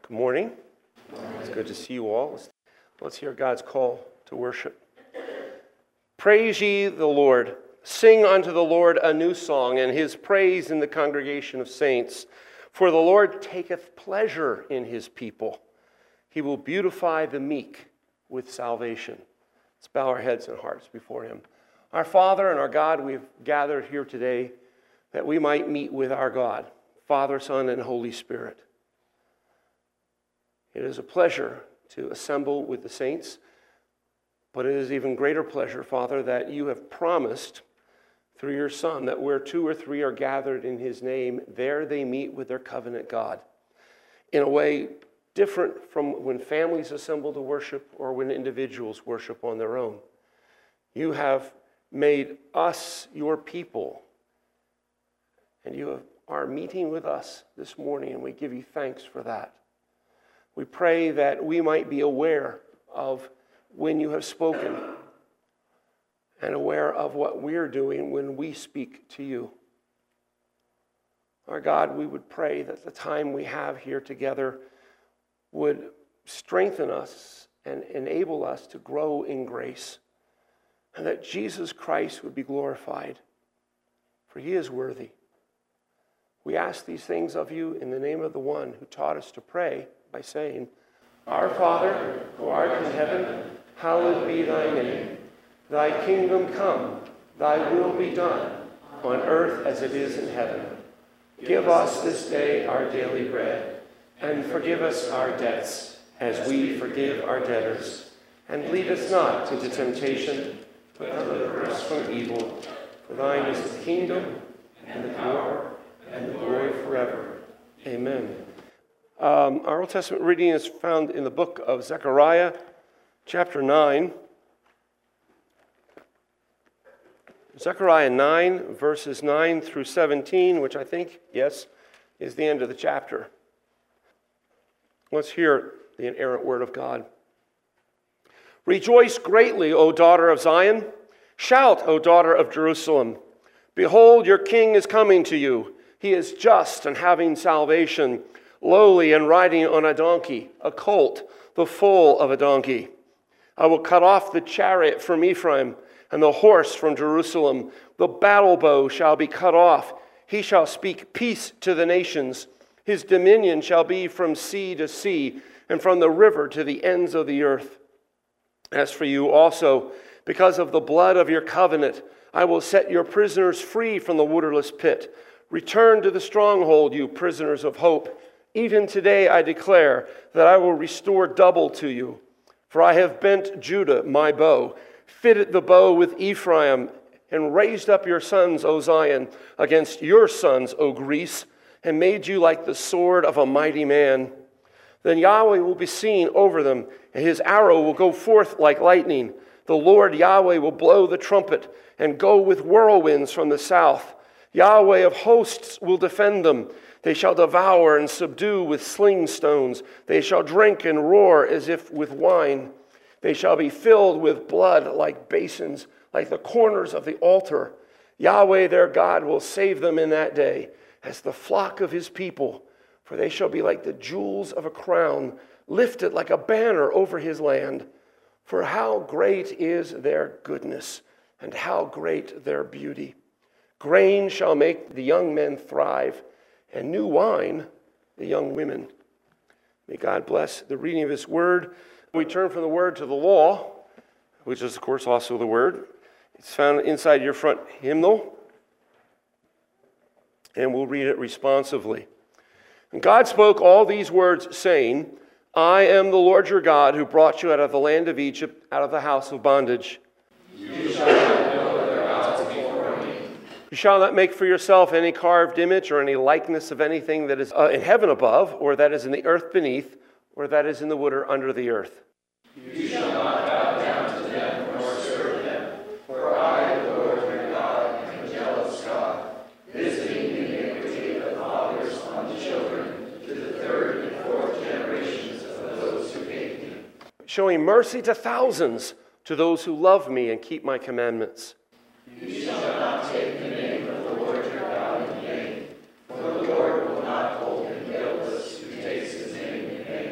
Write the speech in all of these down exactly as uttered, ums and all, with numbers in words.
Good morning. It's good to see you all. Let's, let's hear God's call to worship. Praise ye the Lord. Sing unto the Lord a new song, and his praise in the congregation of saints. For the Lord taketh pleasure in his people. He will beautify the meek with salvation. Let's bow our heads and hearts before him. Our Father and our God, we've gathered here today that we might meet with our God, Father, Son, and Holy Spirit. It is a pleasure to assemble with the saints, but it is even greater pleasure, Father, that you have promised through your Son that where two or three are gathered in his name, there they meet with their covenant God. In a way different from when families assemble to worship or when individuals worship on their own. You have made us your people, and you are meeting with us this morning, and we give you thanks for that. We pray that we might be aware of when you have spoken and aware of what we're doing when we speak to you. Our God, we would pray that the time we have here together would strengthen us and enable us to grow in grace, and that Jesus Christ would be glorified, for he is worthy. We ask these things of you in the name of the one who taught us to pray, by saying, Our Father, who art in heaven, hallowed be thy name. Thy kingdom come, thy will be done, on earth as it is in heaven. Give us this day our daily bread, and forgive us our debts, as we forgive our debtors. And lead us not into temptation, but deliver us from evil. For thine is the kingdom, and the power, and the glory forever. Amen. Um, our Old Testament reading is found in the book of Zechariah, chapter nine. Zechariah nine, verses nine through seventeen, which I think, yes, is the end of the chapter. Let's hear the inerrant word of God. Rejoice greatly, O daughter of Zion. Shout, O daughter of Jerusalem. Behold, your king is coming to you. He is just and having salvation, lowly and riding on a donkey, a colt, the foal of a donkey. I will cut off the chariot from Ephraim and the horse from Jerusalem. The battle bow shall be cut off. He shall speak peace to the nations. His dominion shall be from sea to sea and from the river to the ends of the earth. As for you also, because of the blood of your covenant, I will set your prisoners free from the waterless pit. Return to the stronghold, you prisoners of hope. Even today I declare that I will restore double to you. For I have bent Judah, my bow, fitted the bow with Ephraim, and raised up your sons, O Zion, against your sons, O Greece, and made you like the sword of a mighty man. Then Yahweh will be seen over them, and his arrow will go forth like lightning. The Lord Yahweh will blow the trumpet, and go with whirlwinds from the south. Yahweh of hosts will defend them. They shall devour and subdue with sling stones. They shall drink and roar as if with wine. They shall be filled with blood like basins, like the corners of the altar. Yahweh their God will save them in that day as the flock of his people. For they shall be like the jewels of a crown, lifted like a banner over his land. For how great is their goodness, and how great their beauty. Grain shall make the young men thrive, and new wine, the young women. May God bless the reading of his word. We turn from the word to the law, which is, of course, also the word. It's found inside your front hymnal, and we'll read it responsively. And God spoke all these words, saying, I am the Lord your God, who brought you out of the land of Egypt, out of the house of bondage. You shall not know other gods before me. You shall not make for yourself any carved image or any likeness of anything that is uh, in heaven above, or that is in the earth beneath, or that is in the water under the earth. You shall not bow down to them nor serve them, for I, the Lord your God, am a jealous God, visiting the iniquity of the fathers on the children to the third and fourth generations of those who hate me. Showing mercy to thousands, to those who love me and keep my commandments. You shall not take the name of the Lord your God in vain, for the Lord will not hold him guiltless who takes his name in vain.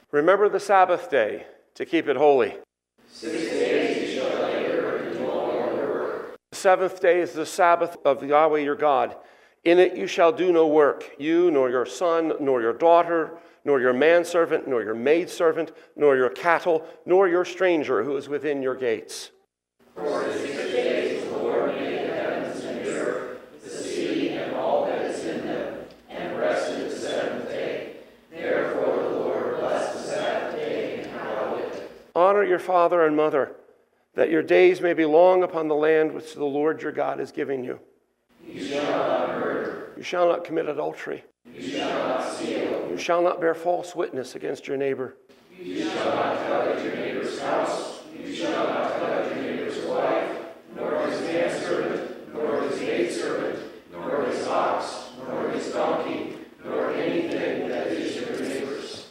Remember the Sabbath day to keep it holy. Six days you shall labor and do all your work. The seventh day is the Sabbath of Yahweh your God. In it you shall do no work, you, nor your son, nor your daughter, nor your manservant, nor your maidservant, nor your cattle, nor your stranger who is within your gates. For in six days the Lord made the heavens and the earth, the sea and all that is in them, and rested the seventh day. Therefore the Lord blessed the Sabbath day and hallowed it. Honor your father and mother, that your days may be long upon the land which the Lord your God is giving you. You shall not murder. You shall not commit adultery. You shall not steal. You shall not bear false witness against your neighbor. You shall not covet your neighbor's house. You shall not covet your neighbor's wife, nor his manservant, nor his maidservant, nor his ox, nor his donkey, nor anything that is your neighbor's.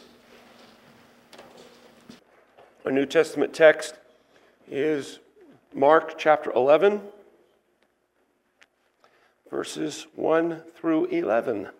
Our New Testament text is Mark chapter eleven, verses one through eleven.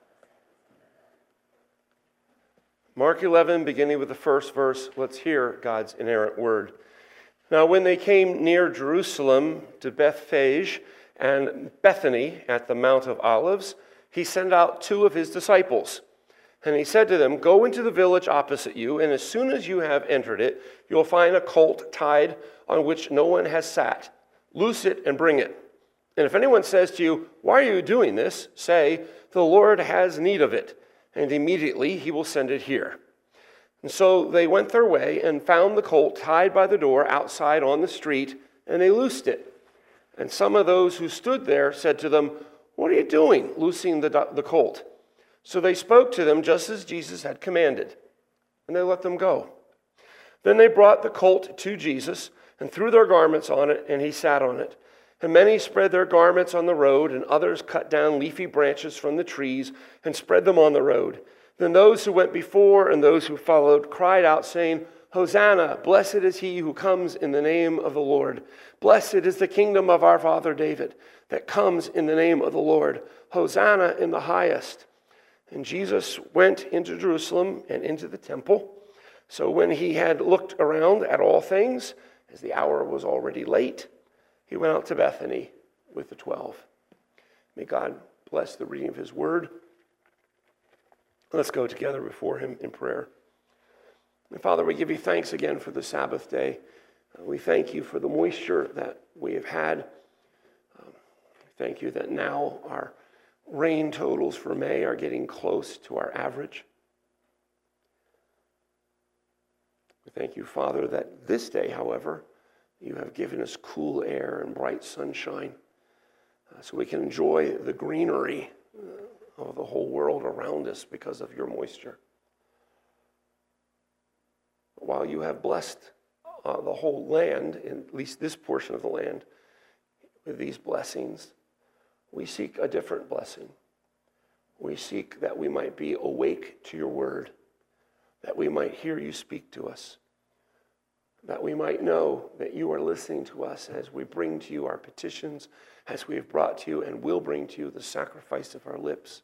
Mark eleven, beginning with the first verse, let's hear God's inerrant word. Now when they came near Jerusalem to Bethphage and Bethany at the Mount of Olives, he sent out two of his disciples. And he said to them, "Go into the village opposite you, and as soon as you have entered it, you'll find a colt tied on which no one has sat. Loose it and bring it. And if anyone says to you, 'Why are you doing this?' say, 'The Lord has need of it,' and immediately he will send it here." And so they went their way and found the colt tied by the door outside on the street, and they loosed it. And some of those who stood there said to them, "What are you doing, loosing the, the colt?" So they spoke to them just as Jesus had commanded, and they let them go. Then they brought the colt to Jesus and threw their garments on it, and he sat on it. And many spread their garments on the road, and others cut down leafy branches from the trees and spread them on the road. Then those who went before and those who followed cried out, saying, "Hosanna, blessed is he who comes in the name of the Lord. Blessed is the kingdom of our father David that comes in the name of the Lord. Hosanna in the highest." And Jesus went into Jerusalem and into the temple. So when he had looked around at all things, as the hour was already late, he went out to Bethany with the twelve. May God bless the reading of his word. Let's go together before him in prayer. And Father, we give you thanks again for the Sabbath day. Uh, we thank you for the moisture that we have had. Um, thank you that now our rain totals for May are getting close to our average. We thank you, Father, that this day, however, you have given us cool air and bright sunshine uh, so we can enjoy the greenery uh, of the whole world around us because of your moisture. While you have blessed uh, the whole land, at least this portion of the land, with these blessings, we seek a different blessing. We seek that we might be awake to your word, that we might hear you speak to us, that we might know that you are listening to us as we bring to you our petitions, as we have brought to you and will bring to you the sacrifice of our lips.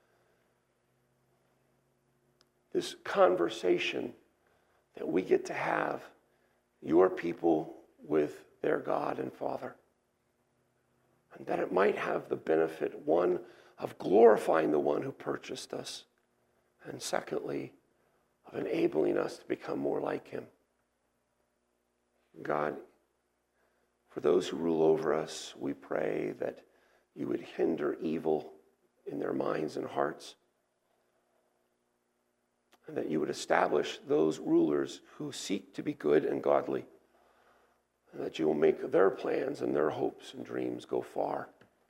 This conversation that we get to have, your people with their God and Father. And that it might have the benefit, one, of glorifying the one who purchased us, and secondly, of enabling us to become more like him. God, for those who rule over us, we pray that you would hinder evil in their minds and hearts, and that you would establish those rulers who seek to be good and godly, and that you will make their plans and their hopes and dreams go far.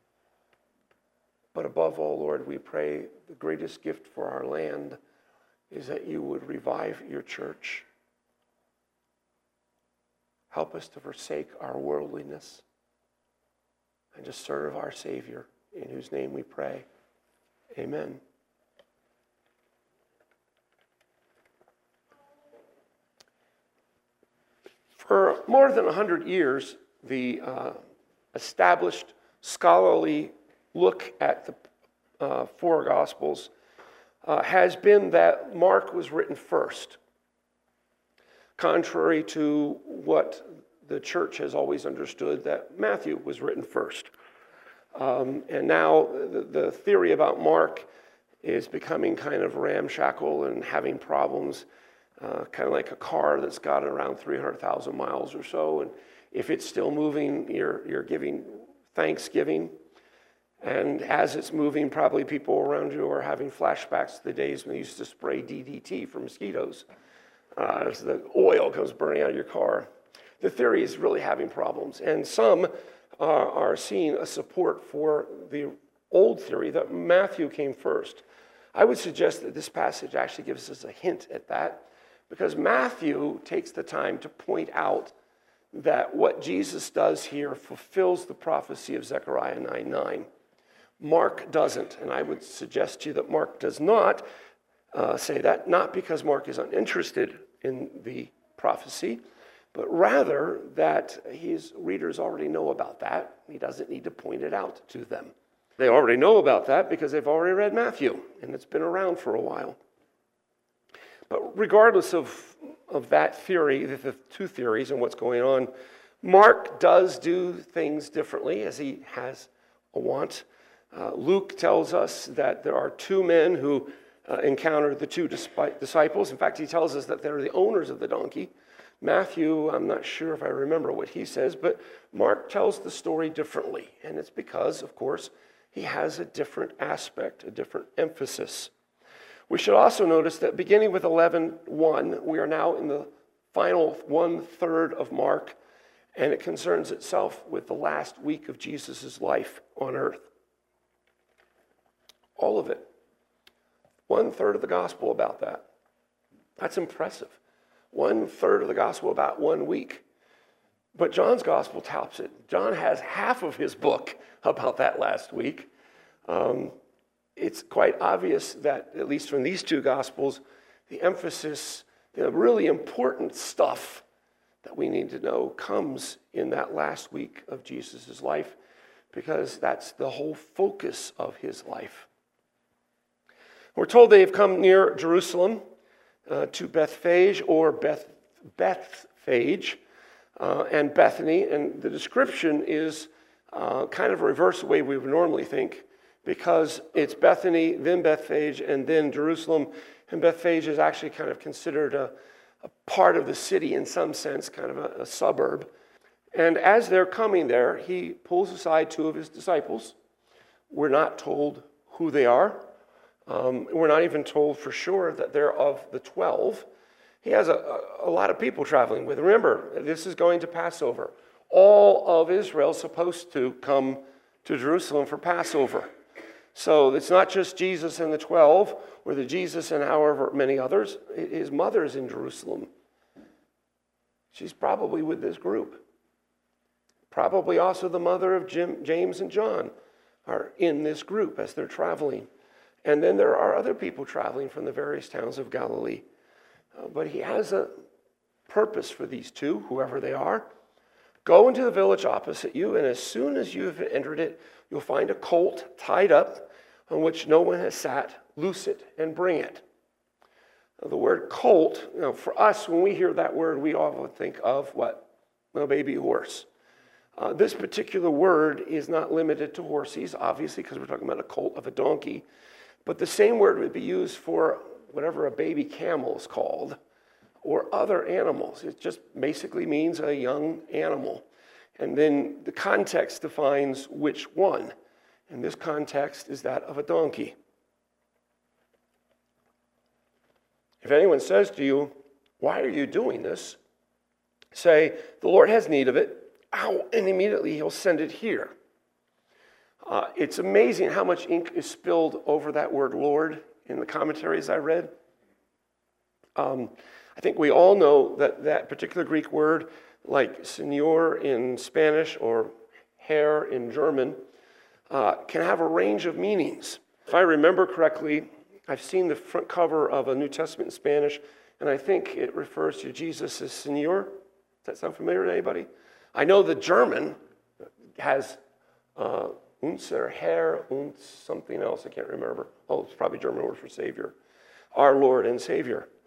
But above all, Lord, we pray the greatest gift for our land is that you would revive your church. Help us to forsake our worldliness and to serve our Savior, in whose name we pray. Amen. For more than one hundred years, the uh, established scholarly look at the uh, four Gospels uh, has been that Mark was written first. contrary to what the church has always understood, that Matthew was written first. Um, and now the, the theory about Mark is becoming kind of ramshackle and having problems, uh, kind of like a car that's got around three hundred thousand miles or so. And if it's still moving, you're, you're giving thanksgiving. And as it's moving, probably people around you are having flashbacks to the days when they used to spray D D T for mosquitoes uh, as the oil comes burning out of your car. The theory is really having problems. And some uh, are seeing a support for the old theory that Matthew came first. I would suggest that this passage actually gives us a hint at that, because Matthew takes the time to point out that what Jesus does here fulfills the prophecy of Zechariah nine nine. Mark doesn't, and I would suggest to you that Mark does not uh, say that, not because Mark is uninterested in the prophecy, but rather that his readers already know about that. He doesn't need to point it out to them. They already know about that because they've already read Matthew, and it's been around for a while. But regardless of, of that theory, the two theories and what's going on, Mark does do things differently as he has a want. Uh, Luke tells us that there are two men who uh, encounter the two disciples. In fact, he tells us that they're the owners of the donkey. Matthew, I'm not sure if I remember what he says, but Mark tells the story differently. And it's because, of course, he has a different aspect, a different emphasis. We should also notice that beginning with eleven one, we are now in the final one-third of Mark, and it concerns itself with the last week of Jesus' life on earth. All of it. One-third of the gospel about that. That's impressive. One-third of the gospel about one week. But John's gospel tops it. John has half of his book about that last week. Um, it's quite obvious that, at least from these two gospels, the emphasis, the really important stuff that we need to know comes in that last week of Jesus' life, because that's the whole focus of his life. We're told they have come near Jerusalem uh, to Bethphage or Beth, Bethphage uh, and Bethany, and the description is uh, kind of a reverse the way we would normally think, because it's Bethany, then Bethphage, and then Jerusalem. And Bethphage is actually kind of considered a, a part of the city in some sense, kind of a, a suburb. And as they're coming there, he pulls aside two of his disciples. We're not told who they are. Um, we're not even told for sure that they're of the twelve. He has a, a, a lot of people traveling with. Remember, this is going to Passover. All of Israel is supposed to come to Jerusalem for Passover. So it's not just Jesus and the twelve, or the Jesus and however many others. His mother's in Jerusalem. She's probably with this group. Probably also the mother of Jim, James and John are in this group as they're traveling. And then there are other people traveling from the various towns of Galilee. Uh, but he has a purpose for these two, whoever they are. Go into the village opposite you, and as soon as you have entered it, you'll find a colt tied up on which no one has sat. Loose it and bring it. Now, the word colt, you know, for us, when we hear that word, we often think of what? A baby horse. Uh, this particular word is not limited to horses, obviously, because we're talking about a colt of a donkey. But the same word would be used for whatever a baby camel is called, or other animals. It just basically means a young animal. And then the context defines which one. And this context is that of a donkey. If anyone says to you, "Why are you doing this?" say, "The Lord has need of it." Ow, and immediately he'll send it here. Uh, it's amazing how much ink is spilled over that word Lord in the commentaries I read. Um, I think we all know that that particular Greek word, like Señor in Spanish or Herr in German, uh, can have a range of meanings. If I remember correctly, I've seen the front cover of a New Testament in Spanish, and I think it refers to Jesus as Señor. Does that sound familiar to anybody? I know the German has uh, Unser Herr und something else, I can't remember. Oh, it's probably German word for Savior. Our Lord and Savior.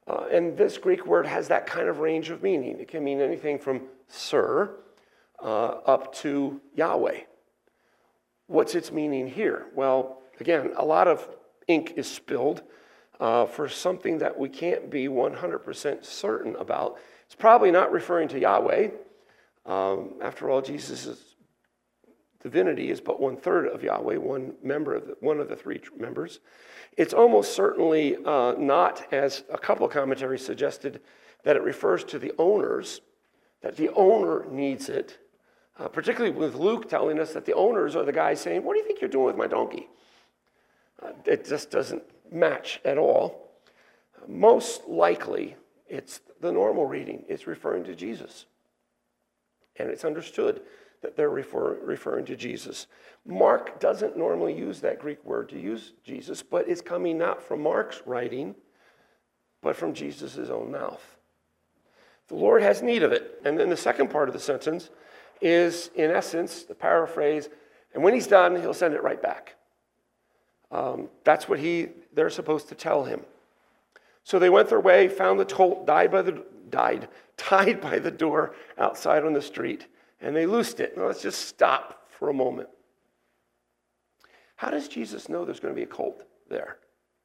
Uh, and this Greek word has that kind of range of meaning. It can mean anything from sir uh, up to Yahweh. What's its meaning here? Well, again, a lot of ink is spilled uh, for something that we can't be one hundred percent certain about. It's probably not referring to Yahweh. Um, after all, Jesus' divinity is but one third of Yahweh, one member of the, one of the three members. It's almost certainly uh, not, as a couple of commentaries suggested, that it refers to the owners, that the owner needs it, uh, particularly with Luke telling us that the owners are the guys saying, "What do you think you're doing with my donkey?" Uh, it just doesn't match at all. Uh, most likely, it's the normal reading. It's referring to Jesus. And it's understood that they're refer, referring to Jesus. Mark doesn't normally use that Greek word to use Jesus, but it's coming not from Mark's writing, but from Jesus' own mouth. The Lord has need of it. And then the second part of the sentence is, in essence, the paraphrase, and when he's done, he'll send it right back. Um, that's what he they're supposed to tell him. So they went their way, found the colt, died by the died, tied by the door outside on the street, and they loosed it. Now let's just stop for a moment. How does Jesus know there's going to be a colt there?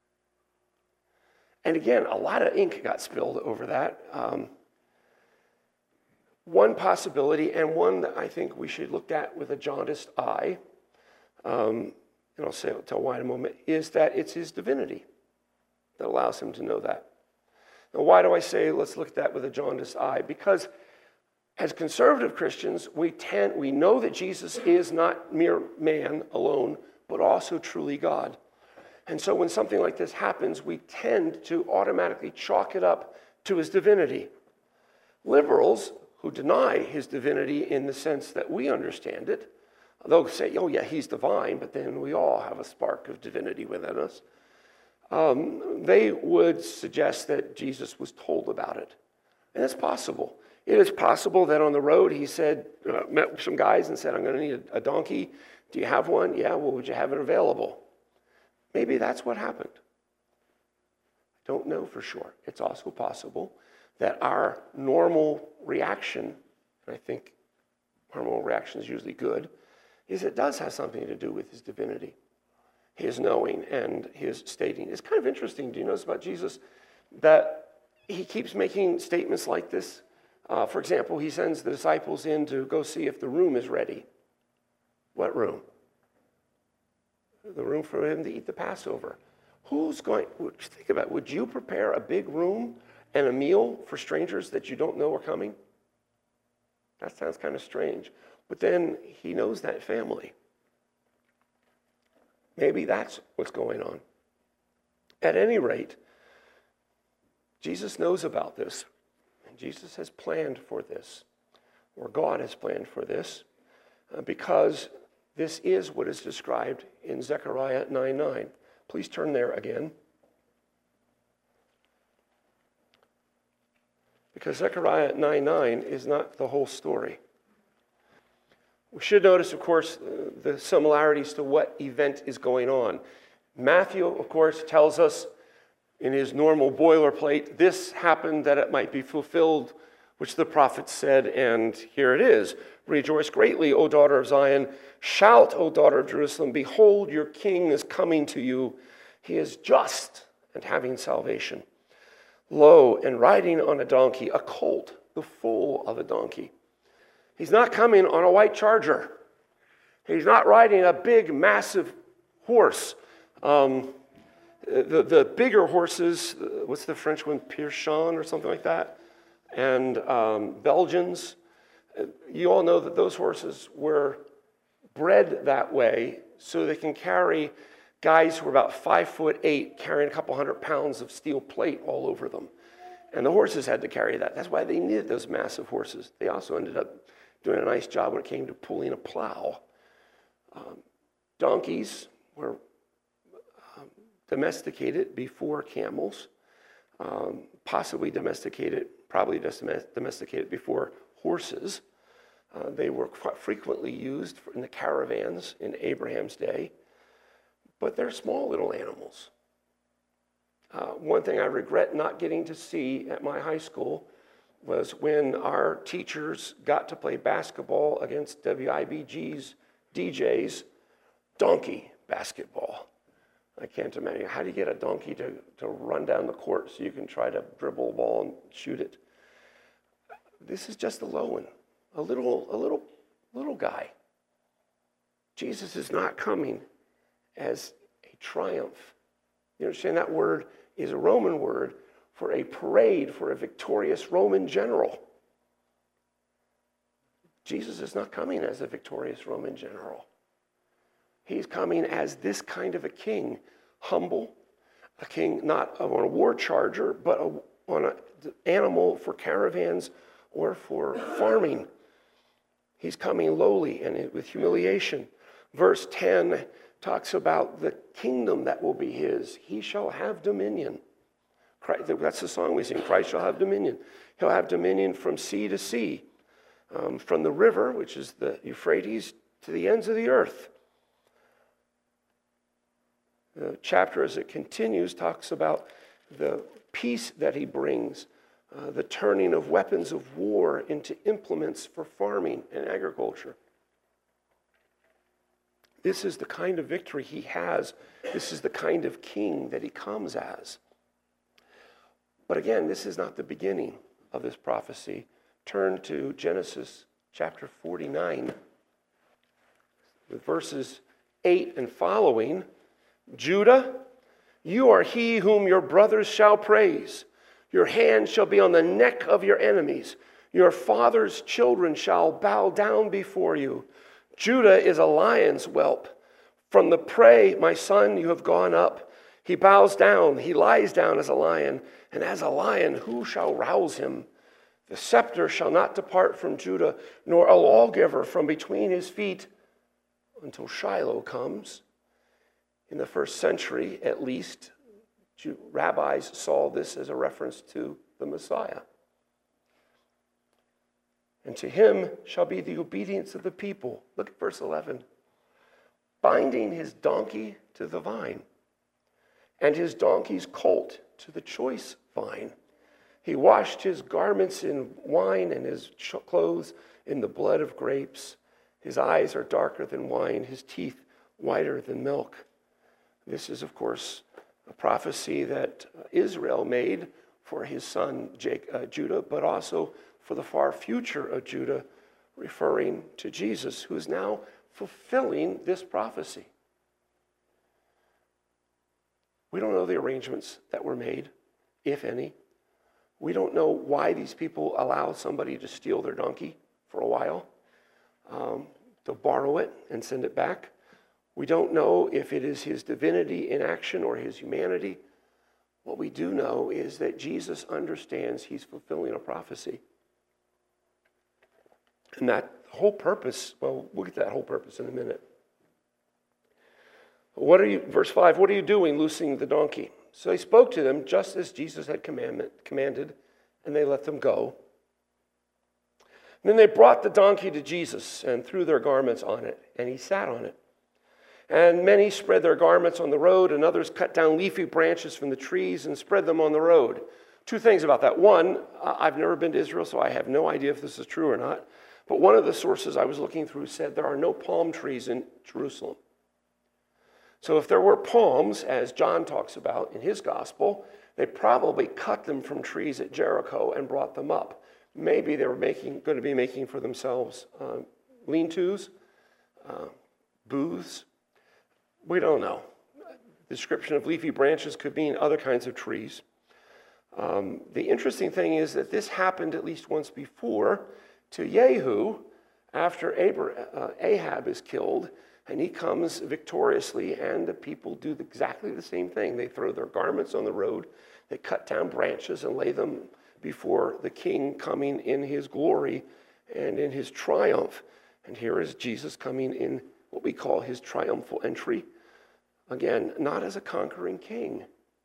And again, a lot of ink got spilled over that. Um, one possibility, and one that I think we should look at with a jaundiced eye, um, and I'll say I'll tell why in a moment, is that it's his divinity that allows him to know that. Now, why do I say let's look at that with a jaundiced eye? Because as conservative Christians, we tend we know that Jesus is not mere man alone, but also truly God. And so when something like this happens, we tend to automatically chalk it up to his divinity. Liberals who deny his divinity in the sense that we understand it, they'll say, oh yeah, he's divine, but then we all have a spark of divinity within us. Um, they would suggest that Jesus was told about it. And it's possible. It is possible that on the road he said, uh, met with some guys and said, I'm going to need a, a donkey. Do you have one? Yeah, well, would you have it available? Maybe that's what happened. I don't know for sure. It's also possible that our normal reaction, and I think normal reaction is usually good, is it does have something to do with his divinity, his knowing and his stating. It's kind of interesting, do you notice about Jesus, that he keeps making statements like this? Uh, for example, he sends the disciples in to go see if the room is ready. What room? The room for him to eat the Passover. Who's going, think about it, would you prepare a big room and a meal for strangers that you don't know are coming? That sounds kind of strange. But then he knows that family. Maybe that's what's going on. At any rate, Jesus knows about this. And Jesus has planned for this, or God has planned for this, uh, because this is what is described in Zechariah nine nine. Please turn there again. Because Zechariah nine nine is not the whole story. We should notice, of course, the similarities to what event is going on. Matthew, of course, tells us in his normal boilerplate, this happened that it might be fulfilled, which the prophet said, and here it is. Rejoice greatly, O daughter of Zion. Shout, O daughter of Jerusalem. Behold, your king is coming to you. He is just and having salvation. Lo, and riding on a donkey, a colt, the foal of a donkey. He's not coming on a white charger. He's not riding a big, massive horse. Um, the, the bigger horses, what's the French one, Pierchon or something like that, and um, Belgians, you all know that those horses were bred that way so they can carry guys who are about five foot eight carrying a couple hundred pounds of steel plate all over them. And the horses had to carry that. That's why they needed those massive horses. They also ended up doing a nice job when it came to pulling a plow. Um, donkeys were um, domesticated before camels, um, possibly domesticated, probably just domesticated before horses. Uh, they were quite frequently used in the caravans in Abraham's day, but they're small little animals. Uh, one thing I regret not getting to see at my high school was when our teachers got to play basketball against W I B G's D J's donkey basketball. I can't imagine. How do you get a donkey to, to run down the court so you can try to dribble a ball and shoot it? This is just a low one, a little, a little, little guy. Jesus is not coming as a triumph. You understand that word is a Roman word for a parade, for a victorious Roman general. Jesus is not coming as a victorious Roman general. He's coming as this kind of a king, humble, a king not on a war charger, but a, on an animal for caravans or for farming. He's coming lowly and with humiliation. Verse ten talks about the kingdom that will be his. He shall have dominion. Christ, that's the song we sing, Christ shall have dominion. He'll have dominion from sea to sea, um, from the river, which is the Euphrates, to the ends of the earth. The chapter, as it continues, talks about the peace that he brings, uh, the turning of weapons of war into implements for farming and agriculture. This is the kind of victory he has. This is the kind of king that he comes as. But again, this is not the beginning of this prophecy. Turn to Genesis chapter forty-nine, with verses eight and following. Judah, you are he whom your brothers shall praise. Your hand shall be on the neck of your enemies. Your father's children shall bow down before you. Judah is a lion's whelp. From the prey, my son, you have gone up. He bows down, he lies down as a lion, and as a lion, who shall rouse him? The scepter shall not depart from Judah, nor a lawgiver from between his feet, until Shiloh comes. In the first century, at least, rabbis saw this as a reference to the Messiah. And to him shall be the obedience of the people. Look at verse eleven. Binding his donkey to the vine, and his donkey's colt to the choice vine. He washed his garments in wine and his clothes in the blood of grapes. His eyes are darker than wine, his teeth whiter than milk. This is, of course, a prophecy that Israel made for his son Judah, but also for the far future of Judah, referring to Jesus, who is now fulfilling this prophecy. We don't know the arrangements that were made, if any. We don't know why these people allow somebody to steal their donkey for a while, um, to borrow it and send it back. We don't know if it is his divinity in action or his humanity. What we do know is that Jesus understands he's fulfilling a prophecy. And that whole purpose, well, we'll get to that whole purpose in a minute. What are you, verse five, what are you doing, loosing the donkey? So he spoke to them just as Jesus had commandment, commanded, and they let them go. And then they brought the donkey to Jesus and threw their garments on it, and he sat on it. And many spread their garments on the road, and others cut down leafy branches from the trees and spread them on the road. Two things about that. One, I've never been to Israel, so I have no idea if this is true or not. But one of the sources I was looking through said there are no palm trees in Jerusalem. So if there were palms, as John talks about in his gospel, they probably cut them from trees at Jericho and brought them up. Maybe they were making, going to be making for themselves uh, lean-tos, uh, booths. We don't know. The description of leafy branches could mean other kinds of trees. Um, the interesting thing is that this happened at least once before to Jehu after Ahab is killed, and he comes victoriously, and the people do exactly the same thing. They throw their garments on the road, they cut down branches and lay them before the king coming in his glory and in his triumph. And here is Jesus coming in what we call his triumphal entry. Again, not as a conquering king.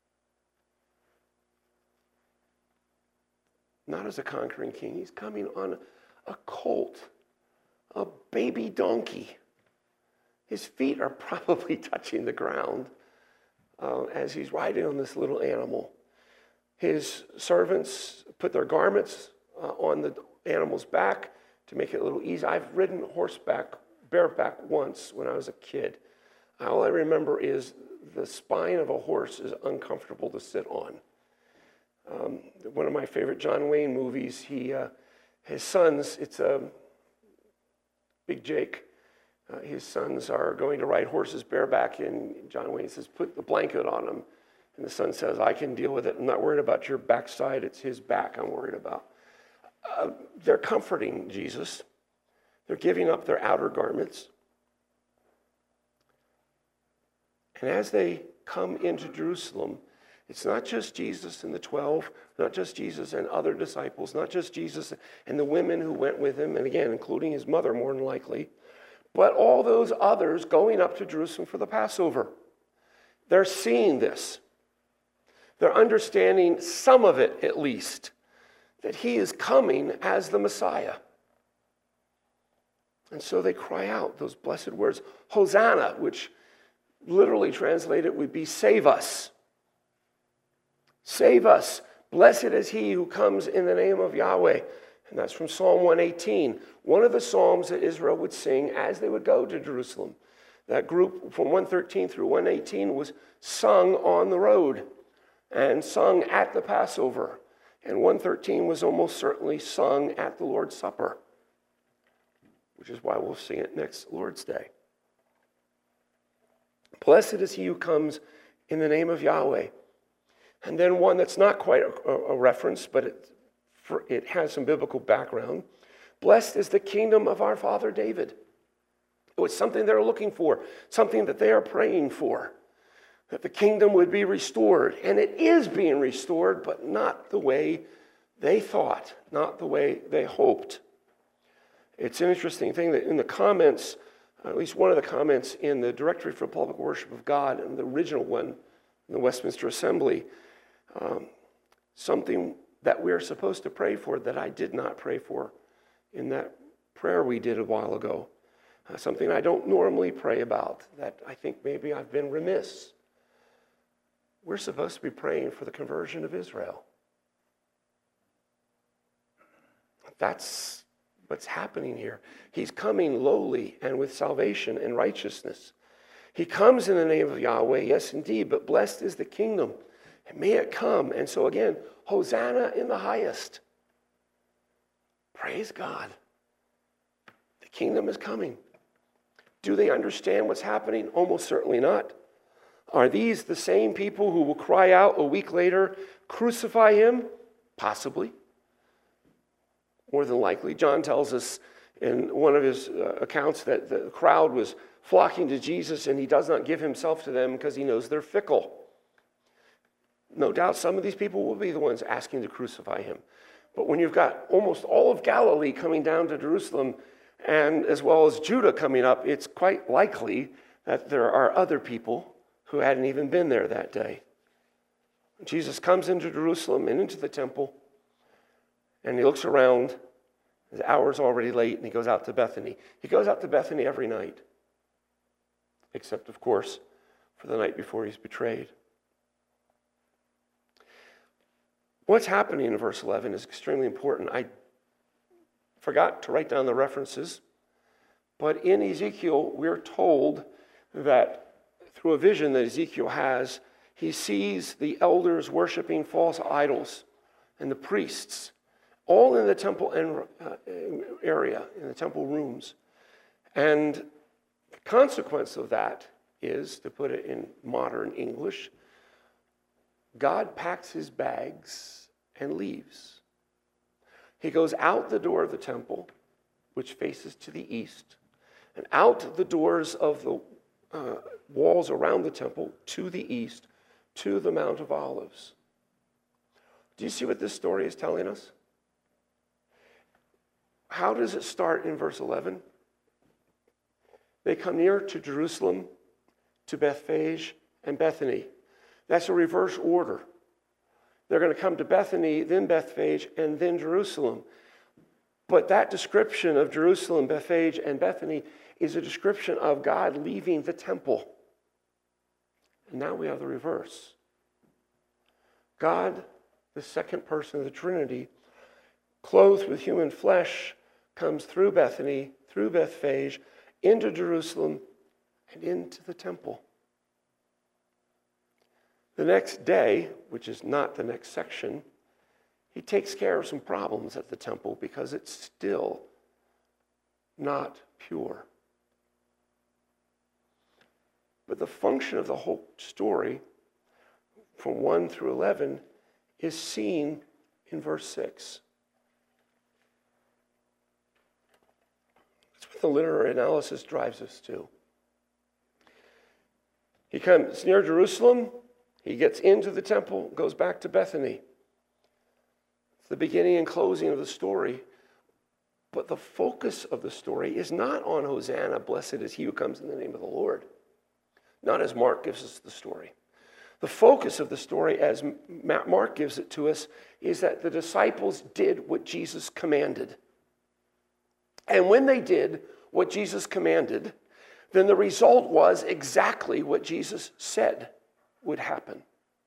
Not as a conquering king. He's coming on a colt, a baby donkey. His feet are probably touching the ground. uh, as he's riding on this little animal. His servants put their garments uh, on the animal's back to make it a little easier. I've ridden horseback, bareback once when I was a kid. All I remember is the spine of a horse is uncomfortable to sit on. Um, one of my favorite John Wayne movies, he, uh, his sons, it's a um, Big Jake, uh, his sons are going to ride horses bareback, and John Wayne says, put the blanket on them. And the son says, I can deal with it. I'm not worried about your backside. It's his back I'm worried about. Uh, they're comforting Jesus. They're giving up their outer garments. And as they come into Jerusalem, it's not just Jesus and the twelve, not just Jesus and other disciples, not just Jesus and the women who went with him, and again, including his mother more than likely, but all those others going up to Jerusalem for the Passover. They're seeing this. They're understanding some of it, at least, that he is coming as the Messiah. And so they cry out those blessed words, Hosanna, which literally translated would be save us. Save us. Blessed is he who comes in the name of Yahweh. And that's from Psalm one eighteen, one of the psalms that Israel would sing as they would go to Jerusalem. That group from one thirteen through one eighteen was sung on the road and sung at the Passover. And one thirteen was almost certainly sung at the Lord's Supper, which is why we'll sing it next Lord's Day. Blessed is he who comes in the name of Yahweh. And then one that's not quite a, a reference, but it, for, it has some biblical background. Blessed is the kingdom of our father David. It was something they're looking for, something that they are praying for, that the kingdom would be restored. And it is being restored, but not the way they thought, not the way they hoped. It's an interesting thing that in the comments, at least one of the comments in the Directory for Public Worship of God, and the original one in the Westminster Assembly, um, something that we're supposed to pray for that I did not pray for in that prayer we did a while ago. Uh, something I don't normally pray about that I think maybe I've been remiss. We're supposed to be praying for the conversion of Israel. That's what's happening here. He's coming lowly and with salvation and righteousness. He comes in the name of Yahweh, yes indeed, but blessed is the kingdom, and may it come. And so again, Hosanna in the highest. Praise God. The kingdom is coming. Do they understand what's happening? Almost certainly not. Are these the same people who will cry out a week later, crucify him? Possibly. More than likely. John tells us in one of his uh, accounts that the crowd was flocking to Jesus and he does not give himself to them because he knows they're fickle. No doubt some of these people will be the ones asking to crucify him. But when you've got almost all of Galilee coming down to Jerusalem and as well as Judah coming up, it's quite likely that there are other people who hadn't even been there that day. Jesus comes into Jerusalem and into the temple, and he looks around. His hour's already late, and he goes out to Bethany. He goes out to Bethany every night, except, of course, for the night before he's betrayed. What's happening in verse eleven is extremely important. I forgot to write down the references, but in Ezekiel, we're told that through a vision that Ezekiel has, he sees the elders worshiping false idols and the priests, all in the temple area, in the temple rooms. And the consequence of that is, to put it in modern English, God packs his bags and leaves. He goes out the door of the temple, which faces to the east, and out the doors of the uh, walls around the temple to the east, to the Mount of Olives. Do you see what this story is telling us? How does it start in verse eleven? They come near to Jerusalem, to Bethphage and Bethany. That's a reverse order. They're going to come to Bethany, then Bethphage, and then Jerusalem. But that description of Jerusalem, Bethphage, and Bethany is a description of God leaving the temple. And now we have the reverse. God, the second person of the Trinity, clothed with human flesh, comes through Bethany, through Bethphage, into Jerusalem, and into the temple. The next day, which is not the next section, he takes care of some problems at the temple because it's still not pure. But the function of the whole story, from one through eleven, is seen in verse six. That's what the literary analysis drives us to. He comes near Jerusalem, he gets into the temple, goes back to Bethany. It's the beginning and closing of the story. But the focus of the story is not on Hosanna, blessed is he who comes in the name of the Lord. Not as Mark gives us the story. The focus of the story, as Mark gives it to us, is that the disciples did what Jesus commanded. And when they did what Jesus commanded, then the result was exactly what Jesus said would happen.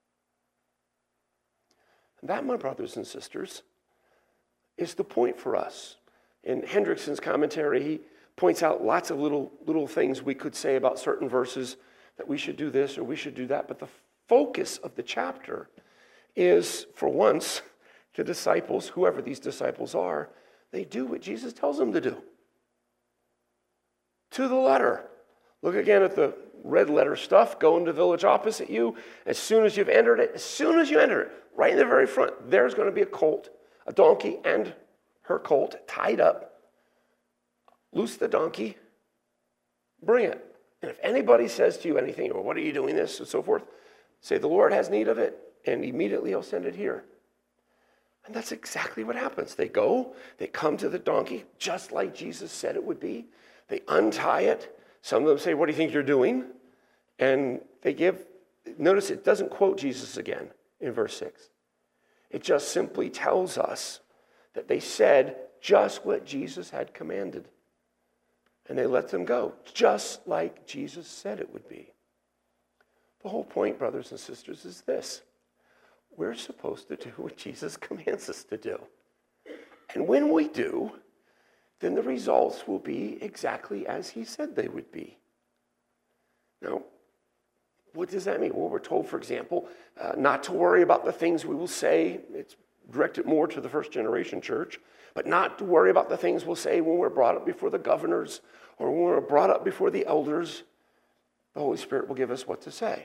And that, my brothers and sisters, is the point for us. In Hendrickson's commentary, he points out lots of little, little things we could say about certain verses, that we should do this or we should do that. But the focus of the chapter is, for once, the disciples, whoever these disciples are, they do what Jesus tells them to do. To the letter. Look again at the red letter stuff. Go into the village opposite you. As soon as you've entered it, as soon as you enter it, right in the very front, there's going to be a colt, a donkey and her colt tied up. Loose the donkey. Bring it. And if anybody says to you anything, or what are you doing this, and so forth, say the Lord has need of it, and immediately he'll send it here. And that's exactly what happens. They go, they come to the donkey, just like Jesus said it would be. They untie it. Some of them say, what do you think you're doing? And they give, notice it doesn't quote Jesus again in verse six. It just simply tells us that they said just what Jesus had commanded. And they let them go, just like Jesus said it would be. The whole point, brothers and sisters, is this. We're supposed to do what Jesus commands us to do. And when we do, then the results will be exactly as he said they would be. Now, what does that mean? Well, we're told, for example, uh, not to worry about the things we will say. It's directed more to the first generation church, but not to worry about the things we'll say when we're brought up before the governors or when we're brought up before the elders. The Holy Spirit will give us what to say.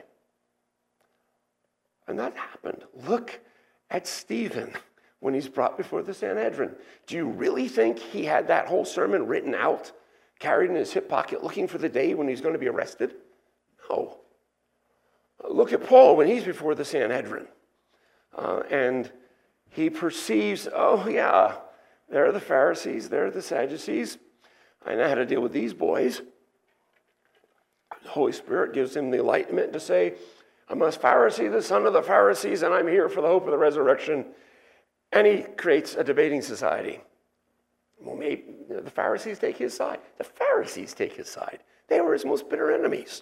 And that happened. Look at Stephen when he's brought before the Sanhedrin. Do you really think he had that whole sermon written out, carried in his hip pocket, looking for the day when he's going to be arrested? No. Look at Paul when he's before the Sanhedrin. Uh, and he perceives, oh yeah, there are the Pharisees, there are the Sadducees. I know how to deal with these boys. The Holy Spirit gives him the enlightenment to say, I'm a Pharisee, the son of the Pharisees, and I'm here for the hope of the resurrection. And he creates a debating society. Well, maybe you know, the Pharisees take his side. The Pharisees take his side. They were his most bitter enemies.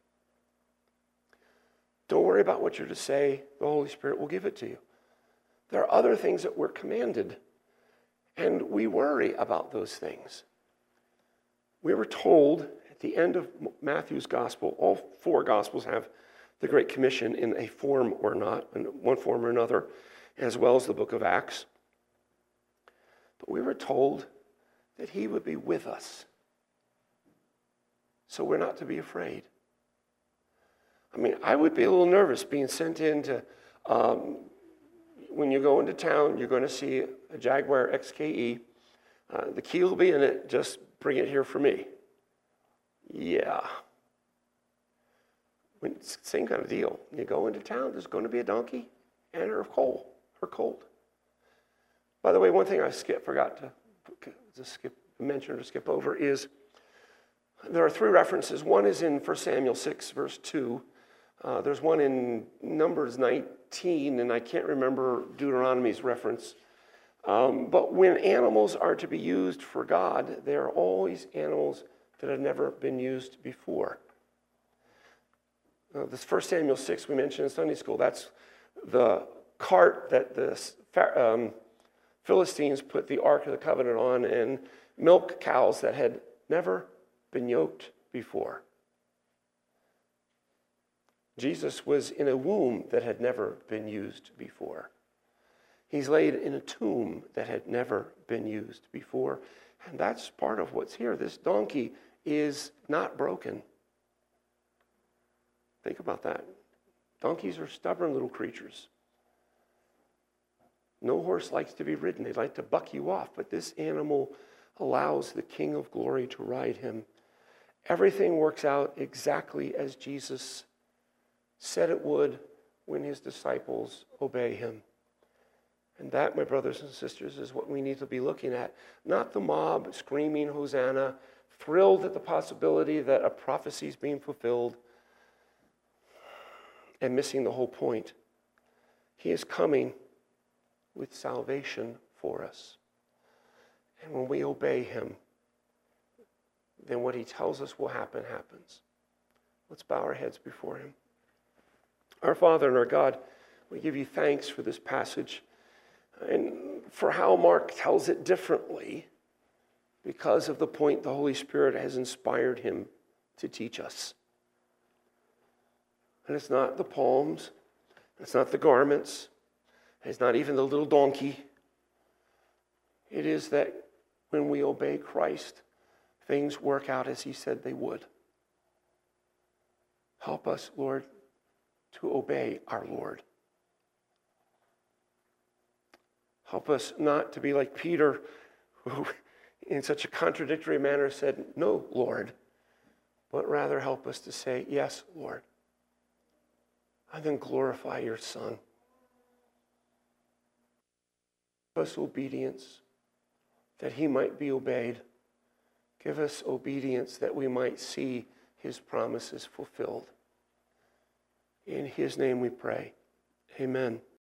Don't worry about what you're to say. The Holy Spirit will give it to you. There are other things that we're commanded, and we worry about those things. We were told at the end of Matthew's gospel, all four gospels have the Great Commission in a form or not, in one form or another, as well as the book of Acts. But we were told that he would be with us. So we're not to be afraid. I mean, I would be a little nervous being sent into, um, when you go into town, you're going to see a Jaguar X K E. Uh, the key will be in it, just bring it here for me. Yeah. When, it's the same kind of deal. You go into town, there's going to be a donkey and her colt. Her colt. By the way, one thing I skip, forgot to, to skip, mention or skip over is there are three references. One is in First Samuel six, verse two. Uh, there's one in Numbers nineteen, and I can't remember Deuteronomy's reference. Um, but when animals are to be used for God, they are always animals that have never been used before. Uh, this First Samuel six we mentioned in Sunday school, that's the cart that the um, Philistines put the Ark of the Covenant on, and milk cows that had never been yoked before. Jesus was in a womb that had never been used before. He's laid in a tomb that had never been used before. And that's part of what's here. This donkey is not broken. Think about that. Donkeys are stubborn little creatures. No horse likes to be ridden. They like to buck you off. But this animal allows the King of Glory to ride him. Everything works out exactly as Jesus said it would when his disciples obey him. And that, my brothers and sisters, is what we need to be looking at. Not the mob screaming Hosanna, thrilled at the possibility that a prophecy is being fulfilled, and missing the whole point. He is coming with salvation for us. And when we obey him, then what he tells us will happen, happens. Let's bow our heads before him. Our Father and our God, we give you thanks for this passage and for how Mark tells it differently because of the point the Holy Spirit has inspired him to teach us. And it's not the palms, it's not the garments, it's not even the little donkey. It is that when we obey Christ, things work out as he said they would. Help us, Lord, to obey our Lord. Help us not to be like Peter, who in such a contradictory manner said, "No, Lord," but rather help us to say, "Yes, Lord," and then glorify your Son. Give us obedience that he might be obeyed. Give us obedience that we might see his promises fulfilled. In his name we pray. Amen.